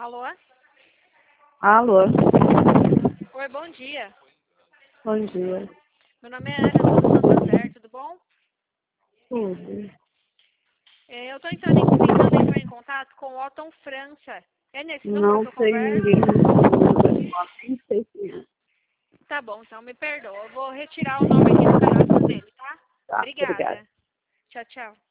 Alô? Alô, Oi, bom dia. bom dia. Meu nome é Ana, eu sou do Santander, tudo bom? Tudo. Eu estou tentando entrar em contato com o Otton França. É nesse número Não que eu sei converso? ninguém nem sei quem é. Tá bom, então me perdoa. Eu vou retirar o nome aqui do cadastro dele, tá? Tá, obrigada. Obrigada. Tchau, tchau.